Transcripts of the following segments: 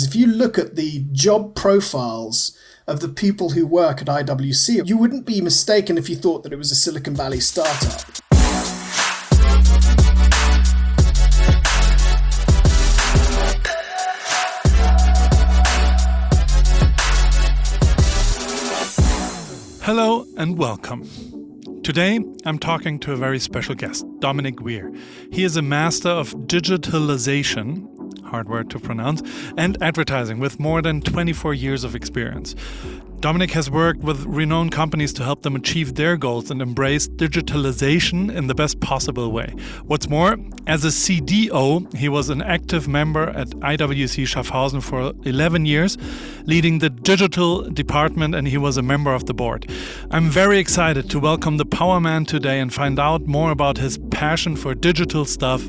because if you look at the job profiles of the people who work at IWC, you wouldn't be mistaken if you thought that it was a Silicon Valley startup. Hello and welcome. Today, I'm talking to a very special guest, Dominic Weir. He is a master of digitalization, hard word to pronounce, and advertising with more than 24 years of experience. Dominic has worked with renowned companies to help them achieve their goals and embrace digitalization in the best possible way. What's more, as a CDO, he was an active member at IWC Schaffhausen for 11 years, leading the digital department, and he was a member of the board. I'm very excited to welcome the Power Man today and find out more about his passion for digital stuff.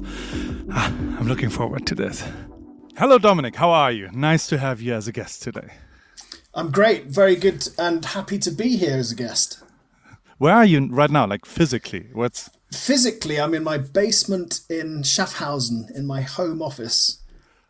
I'm looking forward to this. Hello, Dominic. How are you? Nice to have you as a guest today. I'm great, very good, and happy to be here as a guest. Where are you right now, like physically? Physically, I'm in my basement in Schaffhausen, in my home office.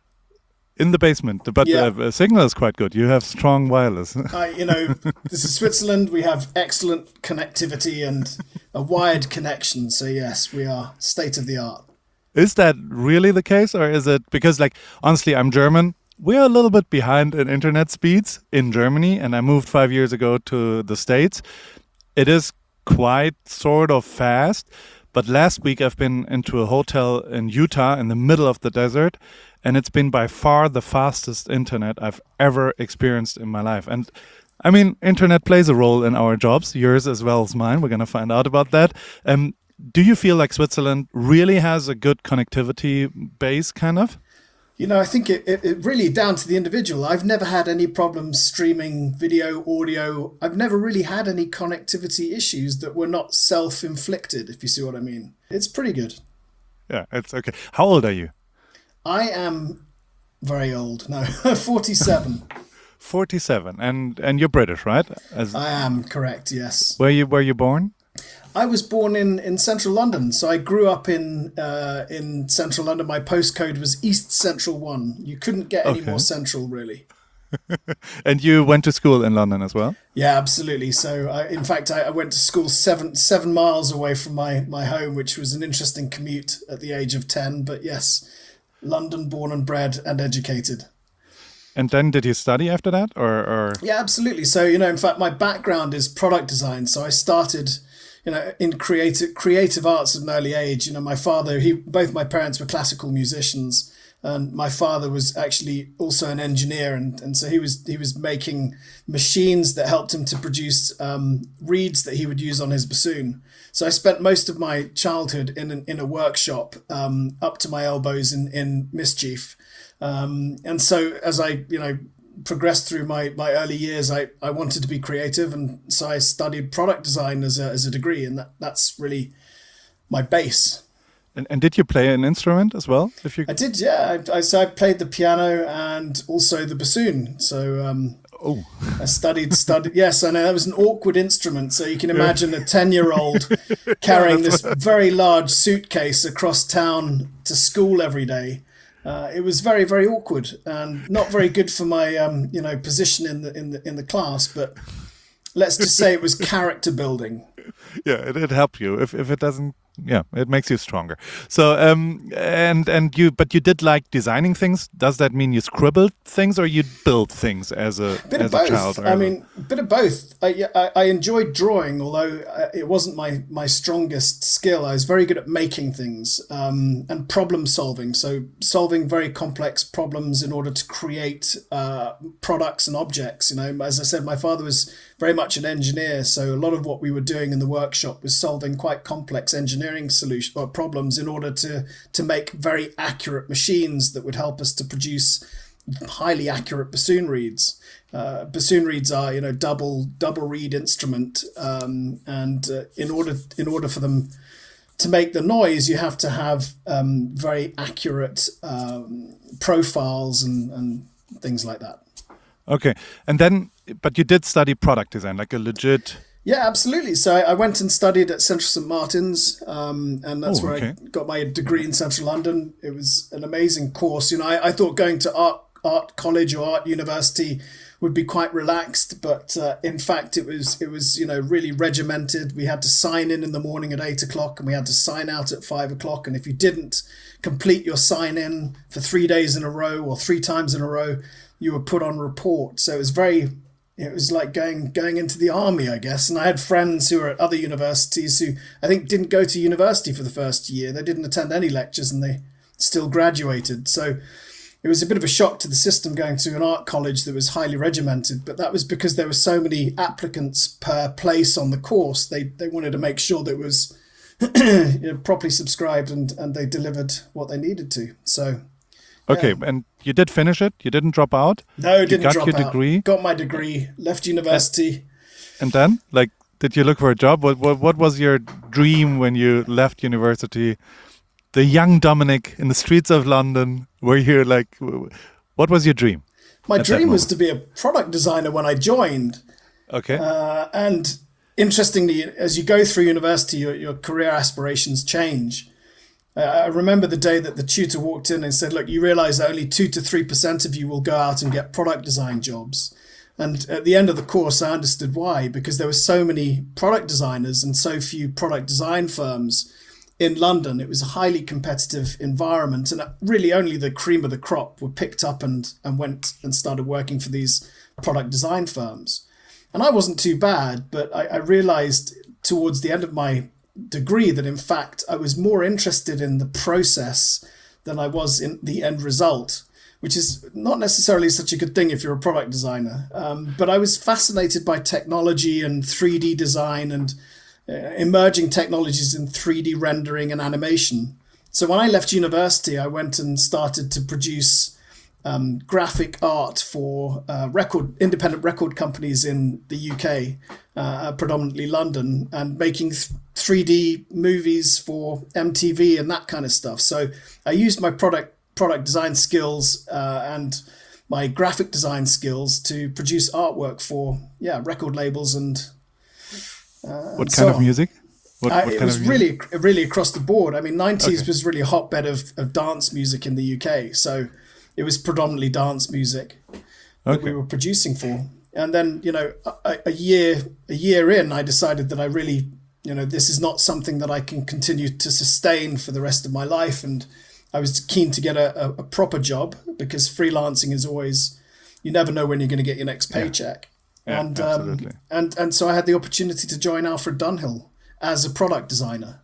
In the basement, but Yeah. The signal is quite good. You have strong wireless. This is Switzerland. We have excellent connectivity and a wired connection. So yes, we are state of the art. Is that really the case, or is it because, honestly, I'm German. We're a little bit behind in internet speeds in Germany, and I moved 5 years ago to the States. It is quite sort of fast, but last week I've been into a hotel in Utah in the middle of the desert, and it's been by far the fastest internet I've ever experienced in my life. And I mean, internet plays a role in our jobs, yours as well as mine. We're going to find out about that. Do you feel like Switzerland really has a good connectivity base, kind of? I think it really down to the individual. I've never had any problems streaming video, audio. I've never really had any connectivity issues that were not self-inflicted, if you see what I mean. It's pretty good. Yeah, it's okay. How old are you? I am very old. No, 47. 47, and you're British, right? I am, correct, yes. Were you born? I was born in central London, so I grew up in central London. My postcode was East Central 1. You couldn't get any more central, really. And you went to school in London as well? Yeah, absolutely. So, in fact, I went to school seven miles away from my home, which was an interesting commute at the age of 10. But yes, London, born and bred and educated. And then did you study after that, or? Yeah, absolutely. So, in fact, my background is product design. So I started in creative arts at an early age. My father, both my parents were classical musicians, and my father was actually also an engineer, and so he was making machines that helped him to produce reeds that he would use on his bassoon. So I spent most of my childhood in a workshop up to my elbows in mischief, and so as I progressed through my early years, I wanted to be creative, and so I studied product design as a degree, and that's really my base. And did you play an instrument as well? I did, yeah. I played the piano and also the bassoon. So I studied. Yes, I know that was an awkward instrument. So you can imagine a 10-year-old carrying this very large suitcase across town to school every day. It was very, very awkward and not very good for my, position in the class. But let's just say it was character building. Yeah, it helped you. If it doesn't, it makes you stronger. So but you did like designing things. Does that mean you scribbled things, or you built things as a child? I mean, a bit of both. I enjoyed drawing, although it wasn't my strongest skill. I was very good at making things and problem solving. So solving very complex problems in order to create products and objects. As I said, my father was very much an engineer, so a lot of what we were doing in the workshop was solving quite complex engineering solutions or problems in order to make very accurate machines that would help us to produce highly accurate bassoon reeds. Bassoon reeds are double reed instrument, and in order for them to make the noise, you have to have very accurate profiles and things like that. Okay, and then, but you did study product design, like a legit... Yeah, absolutely. So I went and studied at Central St Martin's, and that's where I got my degree in Central London. It was an amazing course. I thought going to art college or art university would be quite relaxed, but in fact it was really regimented. We had to sign in the morning at 8 o'clock, and we had to sign out at 5 o'clock. And if you didn't complete your sign in for 3 days in a row or 3 times in a row, you were put on report. So it was like going into the army, I guess. And I had friends who were at other universities who I think didn't go to university for the first year. They didn't attend any lectures, and they still graduated. So it was a bit of a shock to the system going to an art college that was highly regimented, but that was because there were so many applicants per place on the course. They wanted to make sure that it was properly subscribed and they delivered what they needed to. So, okay, and you did finish it? You didn't drop out? No, didn't drop out. You got your degree? Got my degree, left university. And then, did you look for a job? What was your dream when you left university? The young Dominic in the streets of London, were you what was your dream? My dream was to be a product designer when I joined. Okay. And interestingly, as you go through university, your career aspirations change. I remember the day that the tutor walked in and said, look, you realize that only 2 to 3% of you will go out and get product design jobs. And at the end of the course, I understood why, because there were so many product designers and so few product design firms in London. It was a highly competitive environment, and really only the cream of the crop were picked up and went and started working for these product design firms. And I wasn't too bad, but I realized towards the end of my degree that in fact I was more interested in the process than I was in the end result, which is not necessarily such a good thing if you're a product designer. But I was fascinated by technology and 3D design and emerging technologies in 3D rendering and animation. So when I left university, I went and started to produce graphic art for independent record companies in the UK, predominantly London, and making 3D movies for MTV and that kind of stuff. So I used my product design skills and my graphic design skills to produce artwork for record labels and what kind of music? It was really across the board. I mean, 90s was really a hotbed of dance music in the UK. So it was predominantly dance music that we were producing for. And then, a year in, I decided that I really, this is not something that I can continue to sustain for the rest of my life. And I was keen to get a proper job, because freelancing is always, you never know when you're going to get your next paycheck. Yeah, absolutely. And so I had the opportunity to join Alfred Dunhill as a product designer.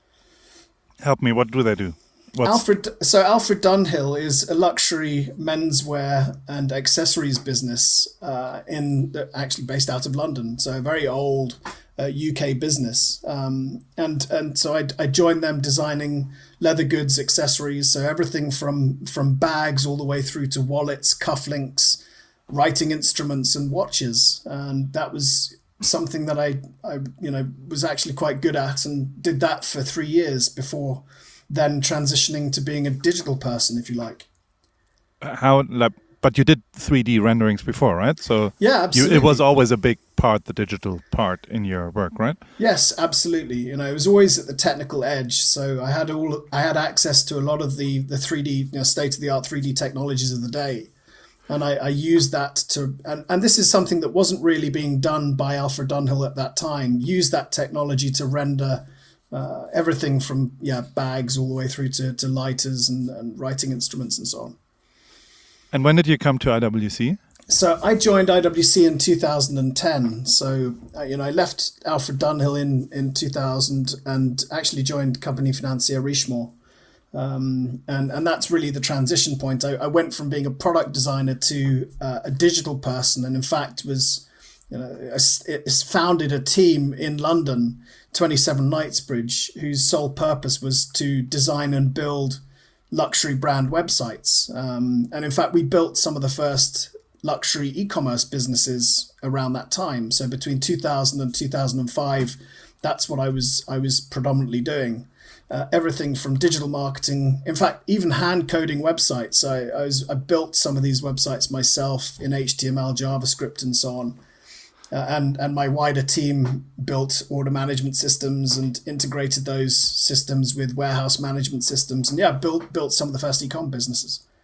Help me, what do they do? Alfred Dunhill is a luxury menswear and accessories business actually based out of London. So a very old UK business. And so I joined them designing leather goods, accessories. So everything from bags all the way through to wallets, cufflinks, writing instruments and watches. And that was something that I was actually quite good at, and did that for 3 years before then transitioning to being a digital person, if you like. But you did 3D renderings before, right? So yeah, absolutely. It was always a big part, the digital part in your work, right? Yes, absolutely. It was always at the technical edge. So I had access to a lot of the 3D, state-of-the-art 3D technologies of the day. And I used that and this is something that wasn't really being done by Alfred Dunhill at that time, use that technology to render everything from bags all the way through to lighters and writing instruments and so on. And when did you come to IWC? So I joined IWC in 2010. So, I left Alfred Dunhill in 2000 and actually joined company financier Richemont. And that's really the transition point. I went from being a product designer to a digital person, and in fact founded a team in London, 27 Knightsbridge, whose sole purpose was to design and build luxury brand websites. And in fact, we built some of the first luxury e-commerce businesses around that time. So between 2000 and 2005, that's what I was predominantly doing. Everything from digital marketing, in fact, even hand coding websites. I built some of these websites myself in HTML, JavaScript, and so on. And my wider team built order management systems and integrated those systems with warehouse management systems, and built some of the first e-com businesses.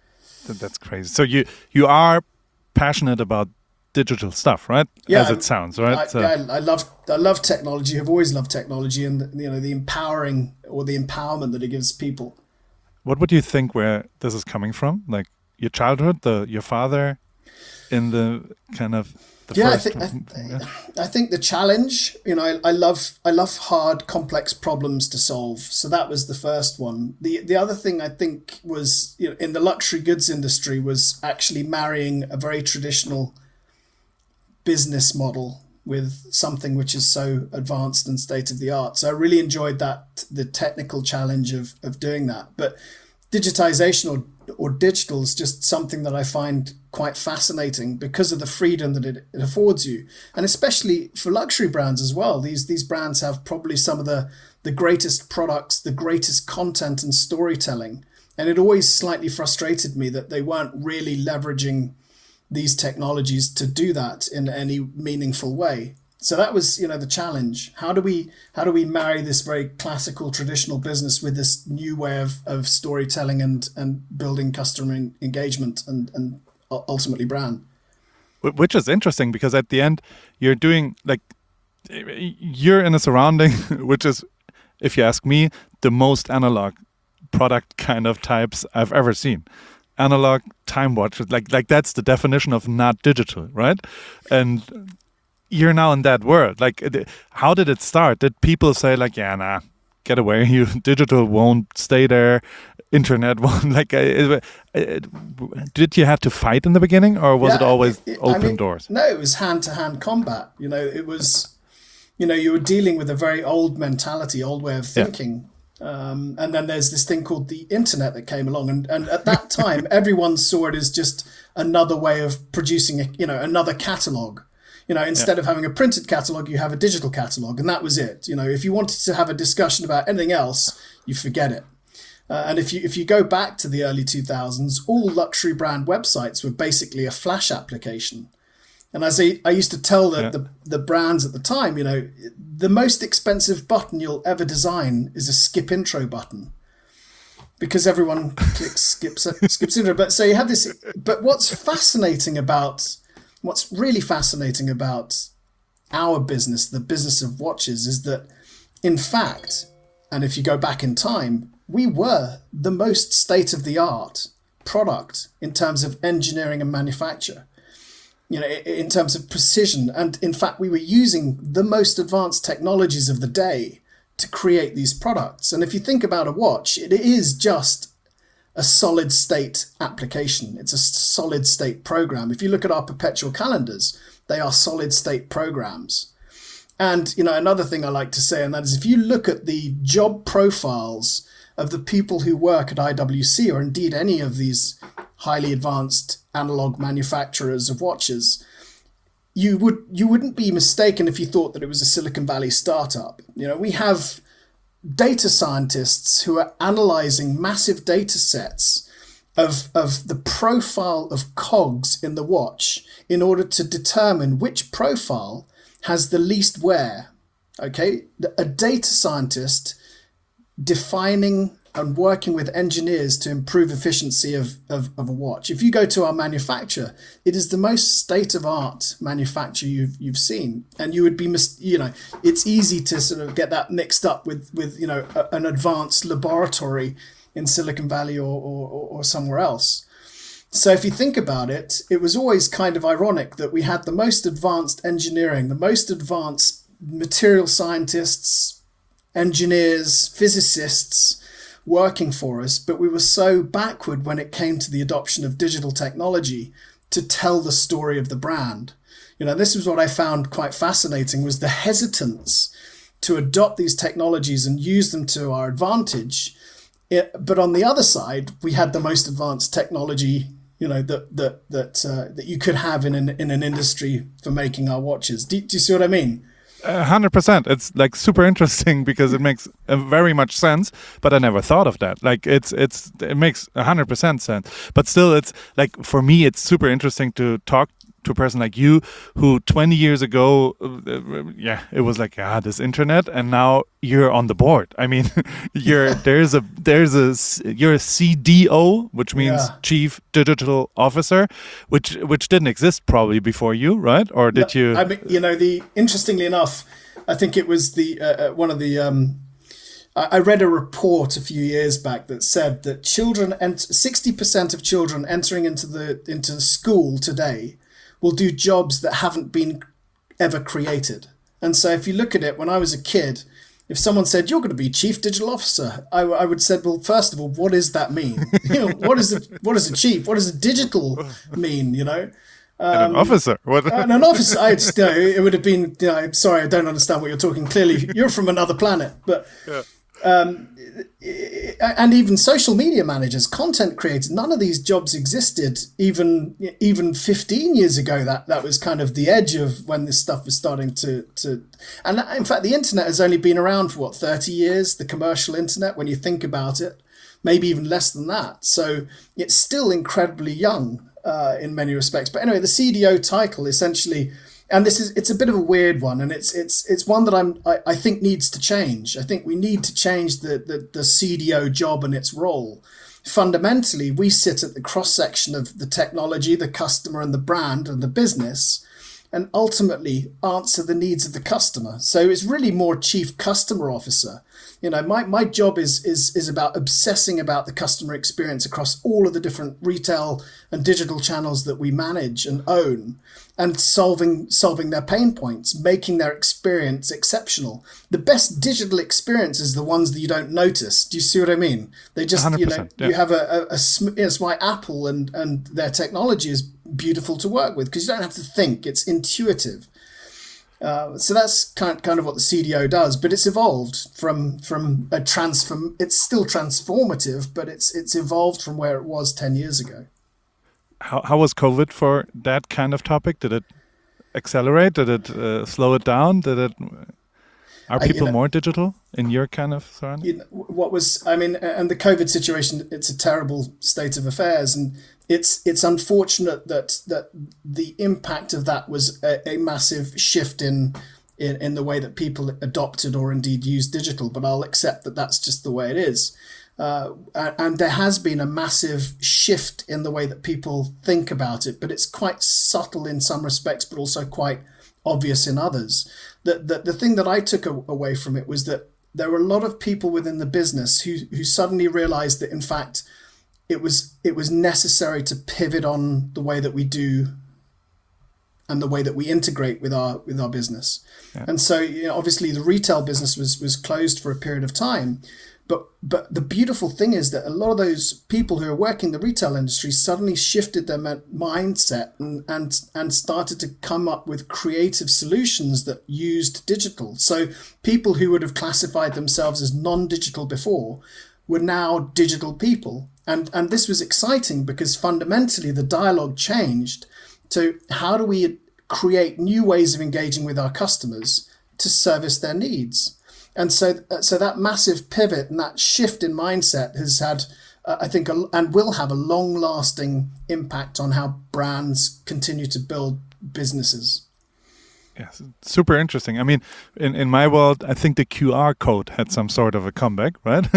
That's crazy. So you are passionate about digital stuff, right? Yeah, as it sounds, right? I love technology. I've always loved technology, and the empowering or the empowerment that it gives people. What would you think where this is coming from? Like your childhood, your father, in the kind of the first. I think the challenge. I love hard, complex problems to solve. So that was the first one. The other thing I think was in the luxury goods industry was actually marrying a very traditional business model with something which is so advanced and state of the art. So I really enjoyed the technical challenge of doing that. But digitization or digital is just something that I find quite fascinating because of the freedom that it affords you. And especially for luxury brands as well. These brands have probably some of the greatest products, the greatest content and storytelling. And it always slightly frustrated me that they weren't really leveraging these technologies to do that in any meaningful way. So that was, the challenge. How do we marry this very classical, traditional business with this new way of storytelling and building customer engagement and ultimately brand? Which is interesting because at the end you're in a surrounding which is, if you ask me, the most analog product kind of types I've ever seen. Analog time watches, like that's the definition of not digital, right? And you're now in that world. Like, how did it start? Did people say like, yeah, nah, get away, you digital won't stay there, internet won't, like, did you have to fight in the beginning, or was it always open doors? No, it was hand-to-hand combat. It was, you were dealing with a very old mentality, old way of thinking. And then there's this thing called the internet that came along, and at that time everyone saw it as just another way of producing another catalog. Instead of having a printed catalog, you have a digital catalog, and that was it. If you wanted to have a discussion about anything else, you forget it. And if you go back to the early 2000s, all luxury brand websites were basically a Flash application. And as I used to tell the brands at the time, the most expensive button you'll ever design is a skip intro button, because everyone clicks skips intro. But so you have this. But what's really fascinating about our business, the business of watches, is that, in fact, and if you go back in time, we were the most state-of-the-art product in terms of engineering and manufacture. In terms of precision. And in fact, we were using the most advanced technologies of the day to create these products. And if you think about a watch, it is just a solid state application. It's a solid state program. If you look at our perpetual calendars, they are solid state programs. And, another thing I like to say, and that is if you look at the job profiles of the people who work at IWC, or indeed any of these highly advanced analog manufacturers of watches, you wouldn't be mistaken if you thought that it was a Silicon Valley startup. We have data scientists who are analyzing massive data sets of the profile of cogs in the watch in order to determine which profile has the least wear. Okay, a data scientist defining and working with engineers to improve efficiency of a watch. If you go to our manufacturer, it is the most state-of-art manufacturer you've seen, and you would be it's easy to sort of get that mixed up with an advanced laboratory in Silicon Valley or somewhere else. So if you think about it, it was always kind of ironic that we had the most advanced engineering, the most advanced material scientists, engineers, physicists working for us, but we were so backward when it came to the adoption of digital technology to tell the story of the brand. This was what I found quite fascinating, was the hesitance to adopt these technologies and use them to our advantage. But on the other side, we had the most advanced technology, that you could have in an industry for making our watches. Do you see what I mean? 100%. It's like super interesting because it makes very much sense, but I never thought of that. Like it makes 100% sense, but still it's like, for me, it's super interesting to talk to a person like you who 20 years ago, it was like, this internet, and now you're on the board. I mean, you're a CDO, which means Chief Digital Officer, which didn't exist probably before you, right? Or did you? I mean, interestingly enough, I think it was one of the. I read a report a few years back that said that 60% of children entering into school today will do jobs that haven't been ever created. And so if you look at it, when I was a kid, if someone said, you're going to be Chief Digital Officer, I would say, well, first of all, what does that mean? What is a chief? What does a digital mean, and an officer. What? And an officer, it would have been, sorry, I don't understand what you're talking. Clearly, you're from another planet. But and even social media managers, content creators, none of these jobs existed even 15 years ago. That was kind of the edge of when this stuff was starting to. And in fact, the internet has only been around for 30 years, the commercial internet, when you think about it, maybe even less than that. So it's still incredibly young in many respects. But anyway, the CDO title essentially, and it's a bit of a weird one, and it's one that I think needs to change. I think we need to change the CDO job and its role. Fundamentally, we sit at the cross section of the technology, the customer, and the brand and the business, and ultimately answer the needs of the customer. So it's really more Chief Customer Officer. My job is about obsessing about the customer experience across all of the different retail and digital channels that we manage and own, and solving their pain points, making their experience exceptional. The best digital experience is the ones that you don't notice. Do you see what I mean? They just, you have it's why Apple and their technology is beautiful to work with, because you don't have to think, it's intuitive. So that's kind of what the CDO does, but it's evolved from a it's still transformative, but it's evolved from where it was 10 years ago. How was COVID for that kind of topic? Did it accelerate? Did it slow it down? Are people more digital in your kind of surrounding? And the COVID situation, it's a terrible state of affairs, and it's unfortunate that the impact of that was a massive shift in the way that people adopted or indeed used digital. But I'll accept that that's just the way it is. And there has been a massive shift in the way that people think about it, but it's quite subtle in some respects, but also quite obvious in others. The thing that I took away from it was that there were a lot of people within the business who suddenly realized that, in fact, it was necessary to pivot on the way that we do and the way that we integrate with our business. Yeah. And so, obviously the retail business was closed for a period of time. But the beautiful thing is that a lot of those people who are working the retail industry suddenly shifted their mindset and started to come up with creative solutions that used digital. So people who would have classified themselves as non-digital before were now digital people. And this was exciting because fundamentally the dialogue changed to how do we create new ways of engaging with our customers to service their needs. And so that massive pivot and that shift in mindset has had, I think, and will have a long-lasting impact on how brands continue to build businesses. Yes, super interesting. I mean, in my world, I think the QR code had some sort of a comeback, right?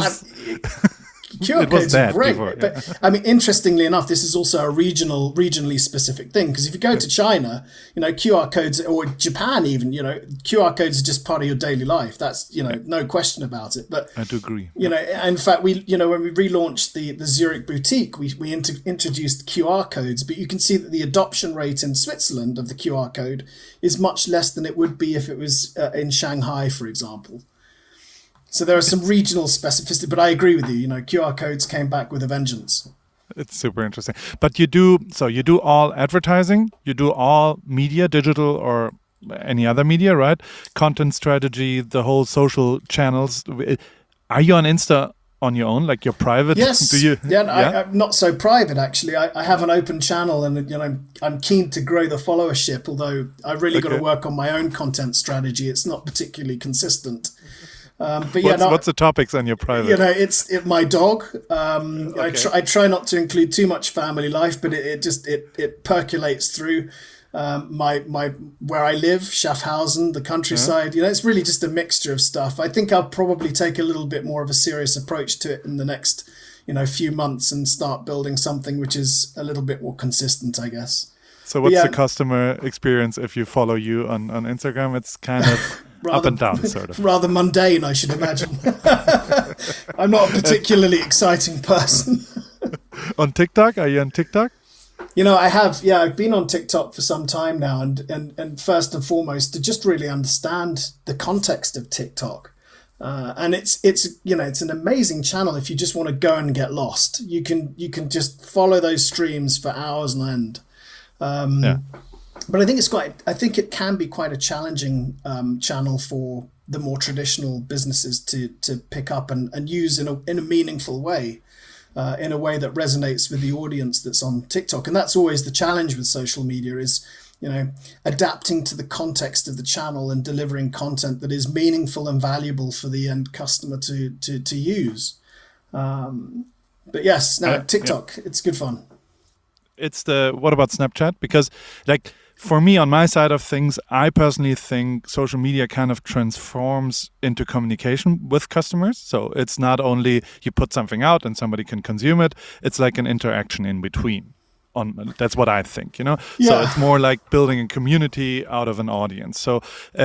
QR codes are great, but I mean, interestingly enough, this is also a regionally specific thing, because if you go to China, QR codes, or Japan even, QR codes are just part of your daily life. That's, no question about it. But I do agree. In fact, when we relaunched the Zurich boutique, we introduced QR codes, but you can see that the adoption rate in Switzerland of the QR code is much less than it would be if it was in Shanghai, for example. So there are some regional specificity, but I agree with you. QR codes came back with a vengeance. It's super interesting. But you do all advertising, you do all media, digital or any other media, right? Content strategy, the whole social channels. Are you on Insta on your own, like your private? Yes. I'm not so private, actually. I have an open channel, and I'm keen to grow the followership, although I really got to work on my own content strategy. It's not particularly consistent. But yeah, what's the topics on your private? It's my dog. Okay. I try not to include too much family life, but it percolates through my where I live, Schaffhausen, the countryside. It's really just a mixture of stuff. I think I'll probably take a little bit more of a serious approach to it in the next few months and start building something which is a little bit more consistent, I guess. So what's the customer experience if you follow you on Instagram? It's kind of up and down, sort of. Rather mundane, I should imagine. I'm not a particularly exciting person. On TikTok? Are you on TikTok? I've been on TikTok for some time now, and first and foremost to just really understand the context of TikTok. And it's an amazing channel if you just want to go and get lost. You can just follow those streams for hours on end. But I think it can be quite a challenging channel for the more traditional businesses to pick up and use in a meaningful way, in a way that resonates with the audience that's on TikTok. And that's always the challenge with social media is, adapting to the context of the channel and delivering content that is meaningful and valuable for the end customer to use. But yes, TikTok, it's good fun. What about Snapchat? Because for me, on my side of things, I personally think social media kind of transforms into communication with customers. So it's not only you put something out and somebody can consume it, it's like an interaction in between. That's what I think, So it's more like building a community out of an audience. So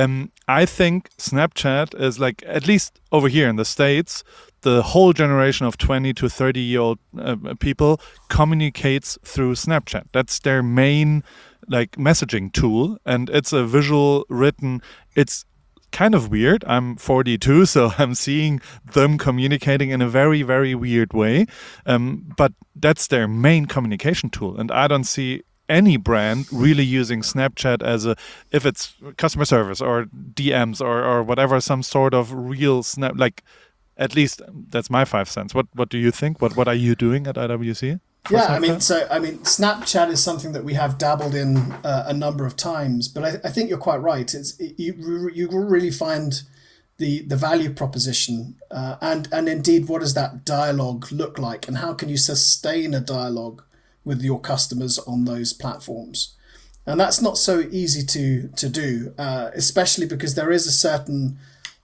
I think Snapchat is at least over here in the States, the whole generation of 20 to 30-year-old people communicates through Snapchat. That's their main messaging tool, and it's a visual written. It's kind of weird. I'm 42, so I'm seeing them communicating in a very, very weird way. But that's their main communication tool, and I don't see any brand really using Snapchat as if it's customer service or DMs or whatever, some sort of real snap. At least that's my 5 cents. What do you think? What are you doing at IWC? Snapchat is something that we have dabbled in a number of times, but I think you're quite right. You really find the value proposition and indeed what does that dialogue look like, and how can you sustain a dialogue with your customers on those platforms? And that's not so easy to do, especially because there is a certain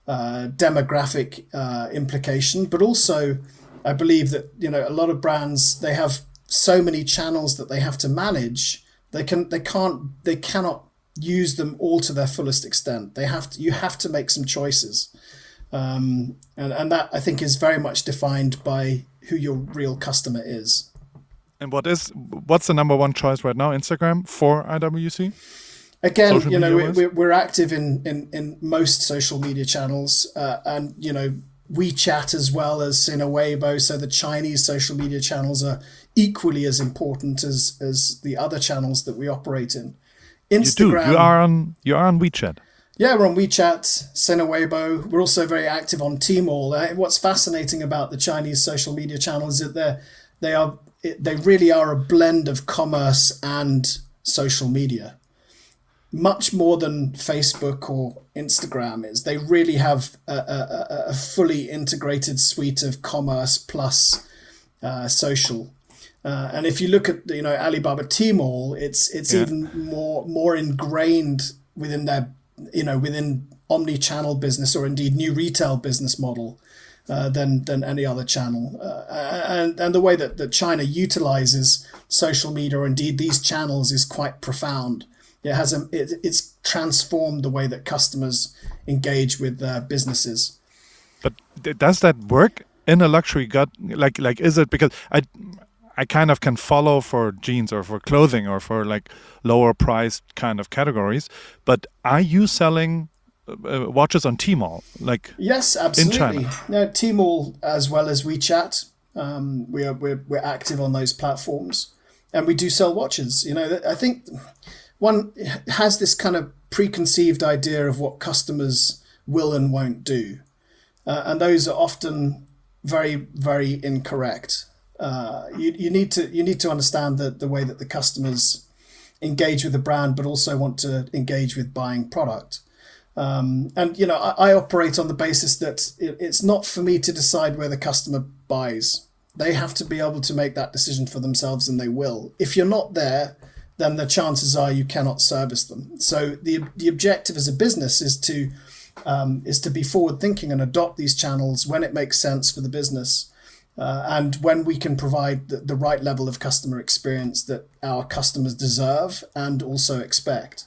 demographic implication, but also I believe that a lot of brands, they have so many channels that they have to manage. They cannot use them all to their fullest extent. You have to make some choices, and that I think is very much defined by who your real customer is. And what's the number one choice right now? Instagram for IWC? Again, we're active in most social media channels, and WeChat as well as Sina Weibo. So the Chinese social media channels are equally as important as the other channels that we operate in. Instagram. You are on WeChat. Yeah, we're on WeChat, Sina Weibo. We're also very active on Tmall. What's fascinating about the Chinese social media channels is that they really are a blend of commerce and social media. Much more than Facebook or Instagram is. They really have a fully integrated suite of commerce plus social. And if you look at Alibaba Tmall, it's even more ingrained within their within omni-channel business, or indeed new retail business model than any other channel. And the way that China utilizes social media, or indeed these channels, is quite profound. It's transformed the way that customers engage with businesses. But does that work in a luxury gut? Is it, because I kind of can follow for jeans or for clothing or for lower priced kind of categories, but are you selling watches on Tmall? Yes, absolutely. In China? No, Tmall as well as WeChat. We're active on those platforms, and we do sell watches. I think one has this kind of preconceived idea of what customers will and won't do. And those are often very, very incorrect. You need to understand the way that the customers engage with the brand, but also want to engage with buying product. And I operate on the basis that it's not for me to decide where the customer buys. They have to be able to make that decision for themselves, and they will. If you're not there, then the chances are you cannot service them. So the objective as a business is to be forward thinking and adopt these channels when it makes sense for the business, and when we can provide the right level of customer experience that our customers deserve and also expect.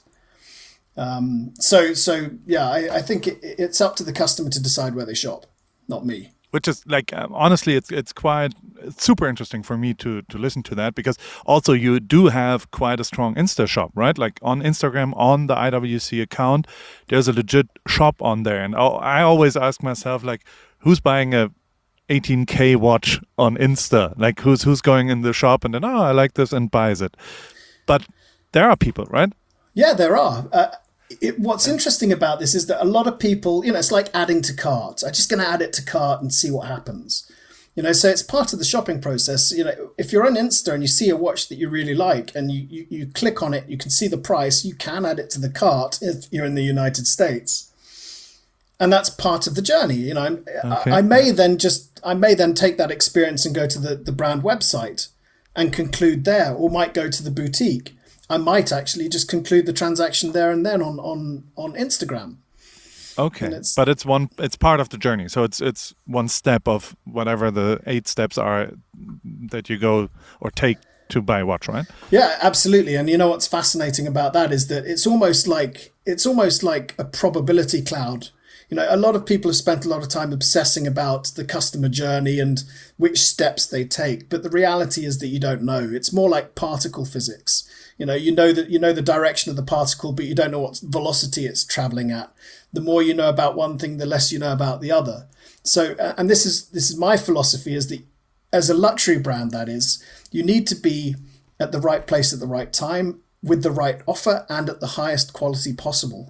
I think it's up to the customer to decide where they shop, not me. Which is like, honestly, it's super interesting for me to listen to that, because also you do have quite a strong Insta shop, right? Like on Instagram, on the IWC account, there's a legit shop on there. And I always ask myself, like, who's buying a 18K watch on Insta? Like, who's going in the shop and then, I like this, and buys it? But there are people, right? Yeah, there are. What's interesting about this is that a lot of people, it's like adding to cart. I'm just going to add it to cart and see what happens. So it's part of the shopping process. If you're on Insta and you see a watch that you really like and you click on it, you can see the price, you can add it to the cart if you're in the United States. And that's part of the journey. Okay. I may then take that experience and go to the brand website and conclude there, or might go to the boutique. I might actually just conclude the transaction there and then on Instagram. Okay, but it's part of the journey. So it's one step of whatever the 8 steps are that you go or take to buy a watch, right? Yeah, absolutely. And what's fascinating about that is that it's almost like a probability cloud. A lot of people have spent a lot of time obsessing about the customer journey and which steps they take, but the reality is that you don't know. It's more like particle physics. You know the direction of the particle, but you don't know what velocity it's traveling at. The more you know about one thing, the less you know about the other. So, and this is my philosophy, is that as a luxury brand, that is, you need to be at the right place at the right time with the right offer and at the highest quality possible.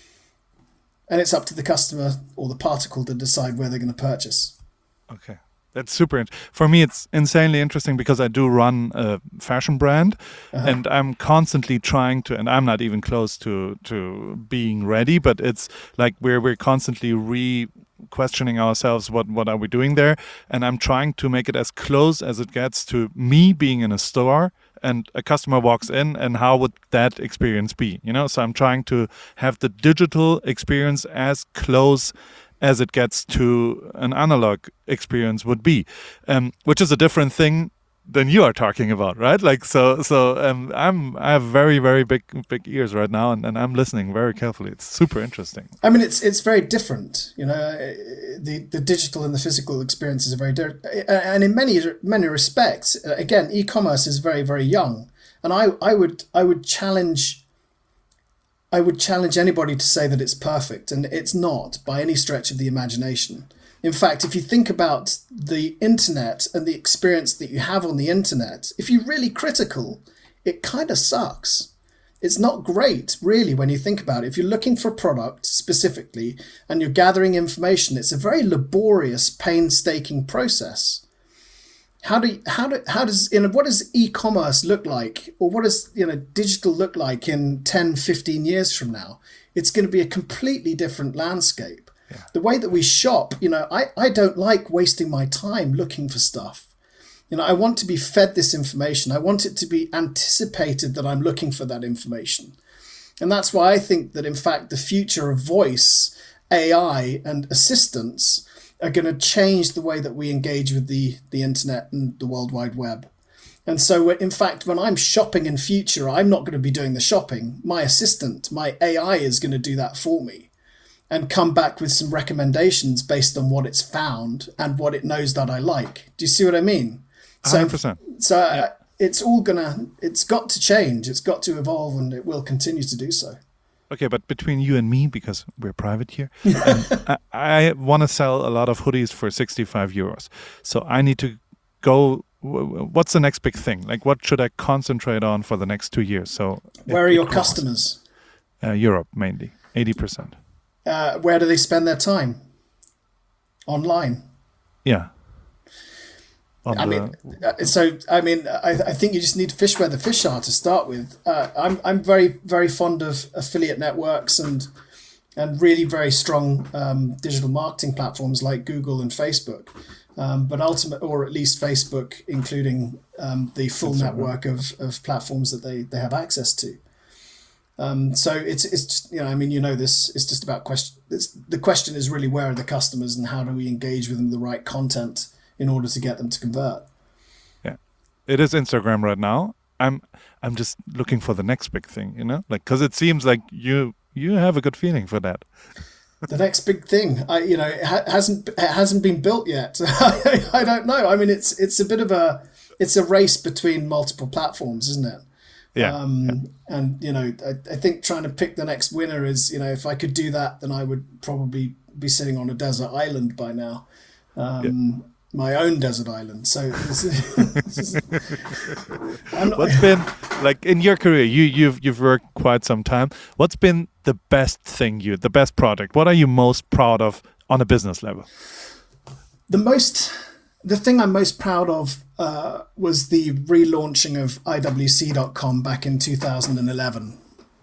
And it's up to the customer or the particle to decide where they're going to purchase. Okay. That's super. For me, it's insanely interesting because I do run a fashion brand, and I'm constantly trying to, and I'm not even close to being ready, but it's like we're constantly questioning ourselves, what are we doing there? And I'm trying to make it as close as it gets to me being in a store and a customer walks in, and how would that experience be? So I'm trying to have the digital experience as close as it gets to an analog experience would be, which is a different thing than you are talking about, right? Like, I have very, very big ears right now, and I'm listening very carefully. It's super interesting. I mean, it's very different. The digital and the physical experiences are very different, and in many respects, again, e-commerce is very, very young, and I would challenge anybody to say that it's perfect, and it's not by any stretch of the imagination. In fact, if you think about the internet and the experience that you have on the internet, if you're really critical, it kind of sucks. It's not great, really, when you think about it. If you're looking for a product specifically and you're gathering information, it's a very laborious, painstaking process. What does e-commerce look like, or what does digital look like in 10, 15 years from now? It's going to be a completely different landscape. Yeah. The way that we shop, I don't like wasting my time looking for stuff. I want to be fed this information. I want it to be anticipated that I'm looking for that information. And that's why I think that, in fact, the future of voice, AI, and assistants are going to change the way that we engage with the internet and the World Wide Web. And so, in fact, when I'm shopping in future, I'm not going to be doing the shopping. My assistant, my AI, is going to do that for me and come back with some recommendations based on what it's found and what it knows that I like. Do you see what I mean? 100%. So yeah. It's got to change. It's got to evolve, and it will continue to do so. Okay, but between you and me, because we're private here, I want to sell a lot of hoodies for 65 euros. So I need to go. What's the next big thing? Like, what should I concentrate on for the next 2 years? So where are your customers? Europe, mainly, 80%. Where do they spend their time? Online. Yeah. I think you just need to fish where the fish are to start with. I'm very, very fond of affiliate networks and and really very strong digital marketing platforms like Google and Facebook. But or at least Facebook, including the full network of platforms that they have access to. So it's just, I mean, this is just about the question is really, where are the customers and how do we engage with them the right content in order to get them to convert? Yeah, it is Instagram right now. I'm just looking for the next big thing, like, because it seems like you have a good feeling for that. The next big thing, it hasn't been built yet. I don't know. I mean, it's a bit of it's a race between multiple platforms, isn't it? Yeah. And I think trying to pick the next winner is, if I could do that, then I would probably be sitting on a desert island by now. My own desert island. So what's been, like, in your career, you've worked quite some time. What's been the best thing, the best project? What are you most proud of on a business level? The thing I'm most proud of was the relaunching of IWC.com back in 2011.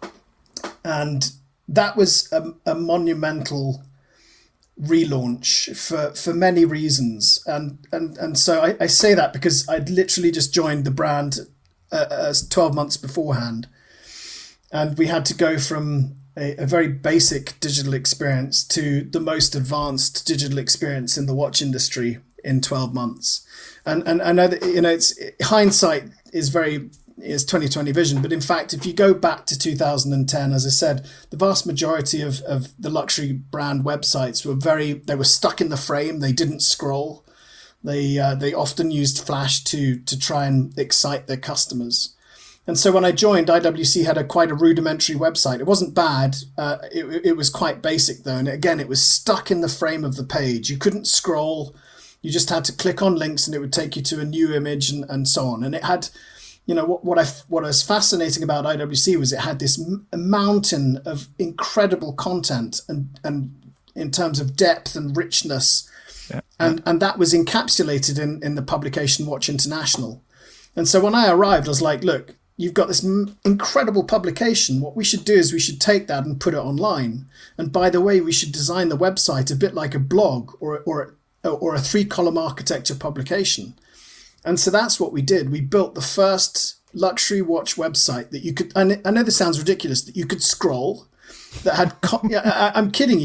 And that was a monumental relaunch for many reasons. And so I say that because I'd literally just joined the brand 12 months beforehand. And we had to go from a very basic digital experience to the most advanced digital experience in the watch industry in 12 months. And I know that, it's hindsight is 2020 vision. But in fact, if you go back to 2010, as I said, the vast majority of the luxury brand websites they were stuck in the frame. They didn't scroll. They often used Flash to try and excite their customers. And so when I joined, IWC had quite a rudimentary website. It wasn't bad. It was quite basic though. And again, it was stuck in the frame of the page. You couldn't scroll. You just had to click on links and it would take you to a new image and so on. And it had, what was fascinating about IWC was it had this mountain of incredible content and in terms of depth and richness. Yeah. And that was encapsulated in the publication Watch International. And so when I arrived, I was like, look, you've got this incredible publication. What we should do is we should take that and put it online. And by the way, we should design the website a bit like a blog or a 3-column architecture publication. And so that's what we did. We built the first luxury watch website that you could, I know this sounds ridiculous, that you could scroll, that had, I'm kidding,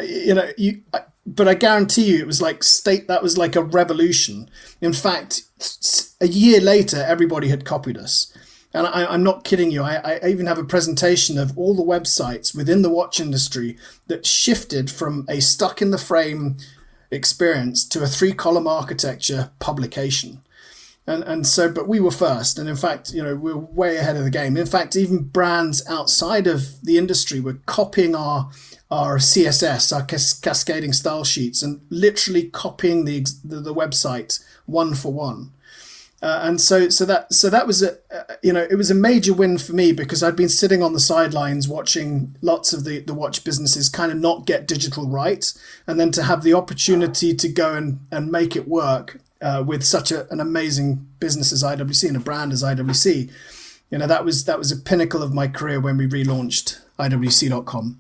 but I guarantee you it was that was like a revolution. In fact, a year later, everybody had copied us. And I'm not kidding you. I even have a presentation of all the websites within the watch industry that shifted from a stuck in the frame experience to a 3-column architecture publication. And so, but we were first. And in fact, we were way ahead of the game. In fact, even brands outside of the industry were copying our CSS, our cascading style sheets, and literally copying the website one for one. And so that was it was a major win for me because I'd been sitting on the sidelines watching lots of the watch businesses kind of not get digital right, and then to have the opportunity to go and make it work with such an amazing business as IWC and a brand as IWC, that was a pinnacle of my career when we relaunched IWC.com,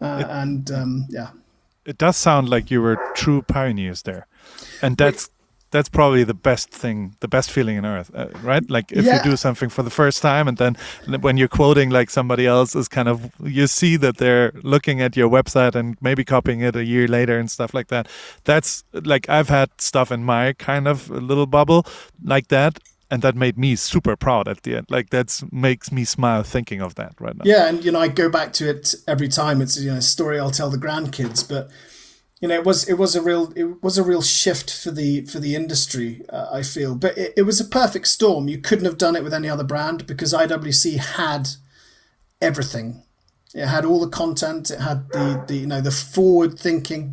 It does sound like you were true pioneers there, and that's probably the best feeling on earth, right? Like if you do something for the first time and then when you're quoting like somebody else is kind of, you see that they're looking at your website and maybe copying it a year later and stuff like that. That's like, I've had stuff in my kind of little bubble like that. And that made me super proud at the end. Like that makes me smile thinking of that right now. Yeah. And, I go back to it every time. It's a story I'll tell the grandkids, but it was a real shift for the industry, I feel. But it was a perfect storm. You couldn't have done it with any other brand because IWC had everything. It had all the content. It had the forward thinking,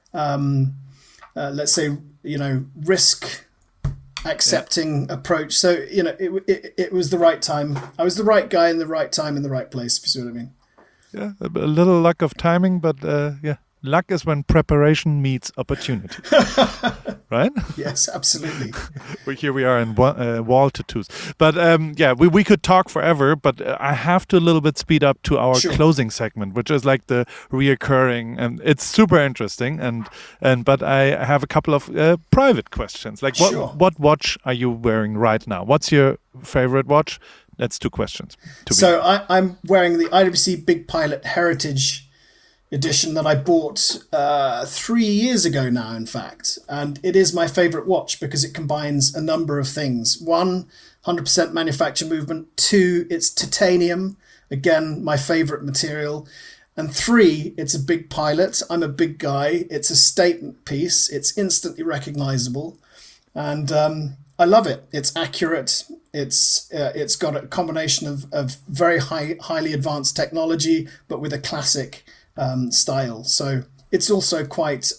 let's say, risk accepting approach. So it was the right time. I was the right guy in the right time in the right place. If you see what I mean. Yeah, a little lack of timing, but yeah. luck is when preparation meets opportunity, right? Yes, absolutely. Here we are in wall tattoos. But yeah, we could talk forever, but I have to a little bit speed up to our closing segment, which is like the reoccurring, and it's super interesting. But I have a couple of private questions. Like what watch are you wearing right now? What's your favorite watch? That's 2 questions. So I'm wearing the IWC Big Pilot Heritage edition that I bought 3 years ago now, in fact. And it is my favorite watch because it combines a number of things. 1, 100% manufacture movement. 2, it's titanium. Again, my favorite material. And 3, it's a Big Pilot. I'm a big guy. It's a statement piece. It's instantly recognizable. And I love it. It's accurate. It's got a combination of very highly advanced technology, but with a classic style. So it's also quite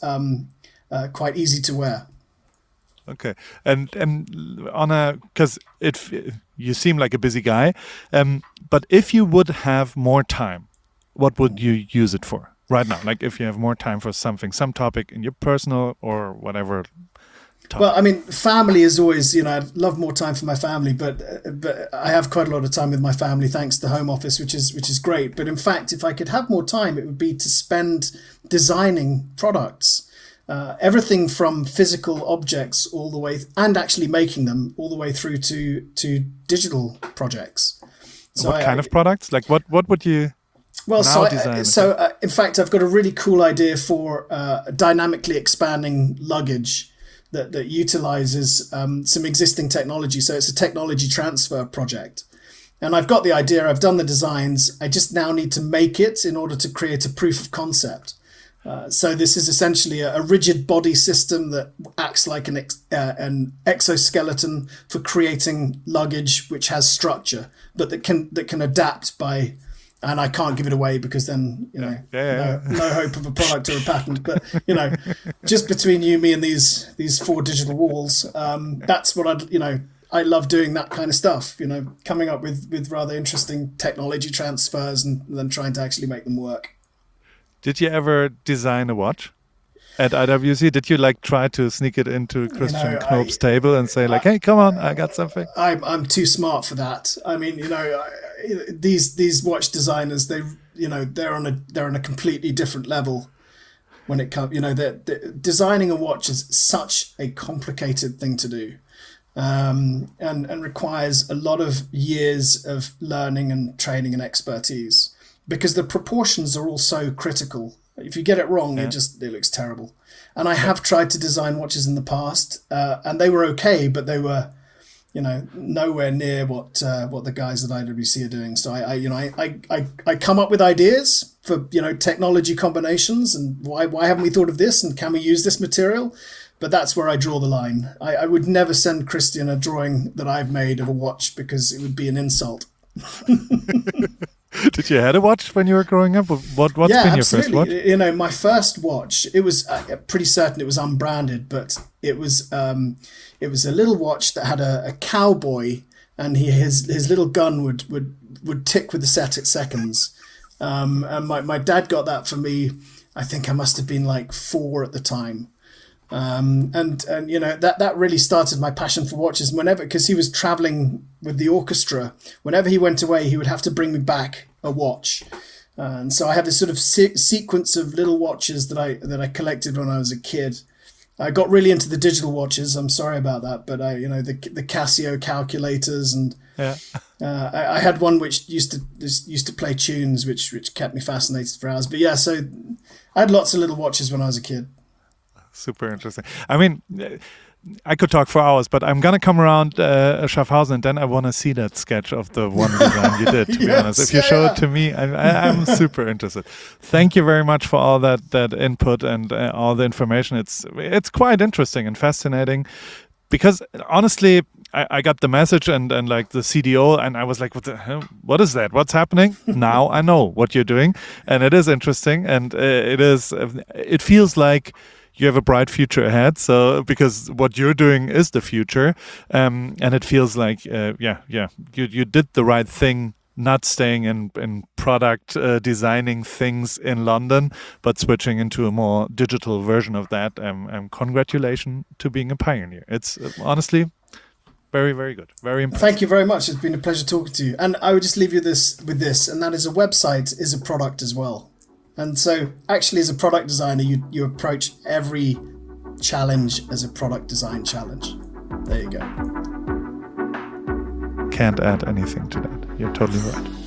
easy to wear. Okay, and because you seem like a busy guy, but if you would have more time, what would you use it for right now? Like if you have more time for some topic in your personal or whatever. Well, I mean, family is always, I'd love more time for my family, but I have quite a lot of time with my family thanks to home office, which is great. But in fact, if I could have more time, it would be to spend designing products, everything from physical objects all the way, and actually making them all the way through to digital projects. So what kind of products? Like what would you? Well, in fact, I've got a really cool idea for dynamically expanding luggage that utilizes some existing technology. So it's a technology transfer project. And I've got the idea, I've done the designs. I just now need to make it in order to create a proof of concept. So this is essentially a rigid body system that acts like an exoskeleton for creating luggage, which has structure, but that can adapt by. And I can't give it away because then, no hope of a product or a patent. But, just between you, me, and these 4 digital walls, that's what I love doing that kind of stuff, coming up with rather interesting technology transfers and then trying to actually make them work. Did you ever design a watch at IWC? Did you try to sneak it into Christian Knoop's table and say hey, come on, I got something? I'm too smart for that. I mean, these watch designers, they're on a completely different level when it comes, designing a watch is such a complicated thing to do, and requires a lot of years of learning and training and expertise because the proportions are all so critical. If you get it wrong, it looks terrible. And I have tried to design watches in the past, and they were okay, but they were, nowhere near what the guys at IWC are doing. So I come up with ideas for technology combinations and why haven't we thought of this and can we use this material? But that's where I draw the line. I would never send Christian a drawing that I've made of a watch because it would be an insult. Did you have a watch when you were growing up? What's been your first watch? My first watch, it was pretty certain it was unbranded, but it was a little watch that had a cowboy, and his little gun would tick with the set at seconds. And my dad got that for me. I think I must have been 4 at the time. And that really started my passion for watches. Because he was traveling with the orchestra, whenever he went away, he would have to bring me back a watch. And so I have this sort of sequence of little watches that I collected when I was a kid. I got really into the digital watches. I'm sorry about that, but the Casio calculators and I had one which used to play tunes, which kept me fascinated for hours. But yeah, so I had lots of little watches when I was a kid. Super interesting. I mean, I could talk for hours, but I'm going to come around Schaffhausen and then I want to see that sketch of the one design you did, to be honest. If you show it to me, I'm super interested. Thank you very much for all that input and all the information. It's quite interesting and fascinating because honestly, I got the message and the CDO and I was like, what is that? What's happening? Now I know what you're doing and it is interesting and it feels like you have a bright future ahead. So because what you're doing is the future, and it feels like you did the right thing not staying in product designing things in London, but switching into a more digital version of that. Congratulations to being a pioneer. It's honestly very, very good. Very impressive. Thank you very much. It's been a pleasure talking to you. And I would just leave you with this, and that is a website is a product as well. And so actually as a product designer, you approach every challenge as a product design challenge. There you go. Can't add anything to that. You're totally right.